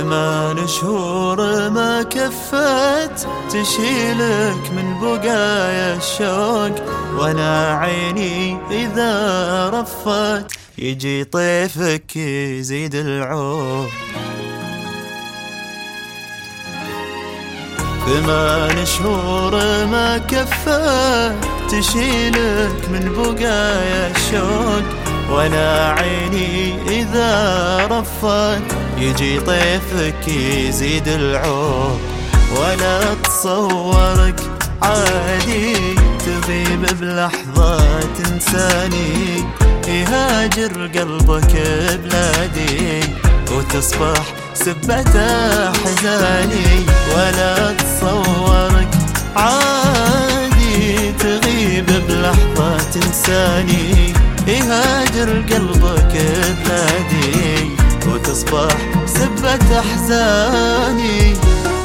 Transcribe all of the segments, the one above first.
ثمان شهور ما كفت تشيلك من بقايا الشوق، وانا عيني اذا رفت يجي طيفك يزيد العوق. 8 شهور ما كفت تشيلك من بقايا الشوق، وانا عيني اذا رفت يجي طيفك يزيد العوق. ولا تصورك عادي تغيب بلحظة تنساني، يهاجر قلبك بلادي وتصبح سبة أحزاني. ولا تصورك عادي تغيب بلحظة تنساني، يهاجر قلبك بلادي وتصبح سبة أحزاني.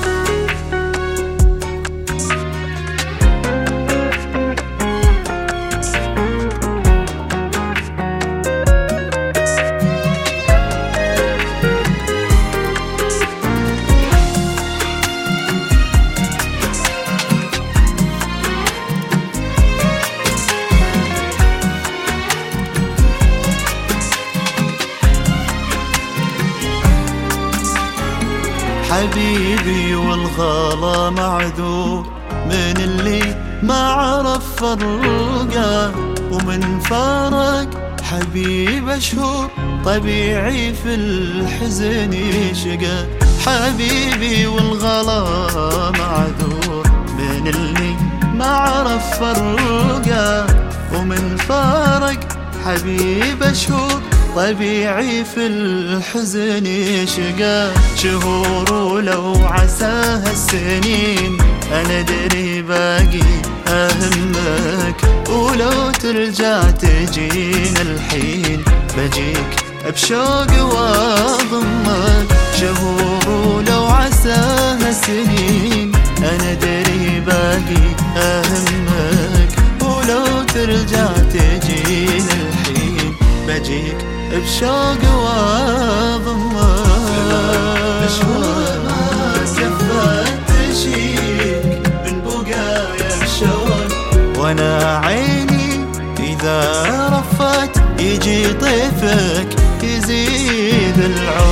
حبيبي والغلا معذور من اللي ما عرف فرقه، ومن فارق حبيب شهور طبيعي في الحزن يشقى. حبيبي والغلا معذور من اللي ما عرف فرقه، ومن فارق حبيب شهور طبيعي في الحزن يشقى. شهور ولو عساها السنين أنا أدري باقي أهمك، ولو ترجع تجينا الحين بجيك بشوق وأضمك. شهور ولو عساها السنين أنا أدري باقي أهمك، ولو ترجع تجينا الحين بجيك بشوق وأضمك. ما كفت تشيك من بقايا الشوق، وانا عيني اذا رفت يجي طيفك يزيد العوق.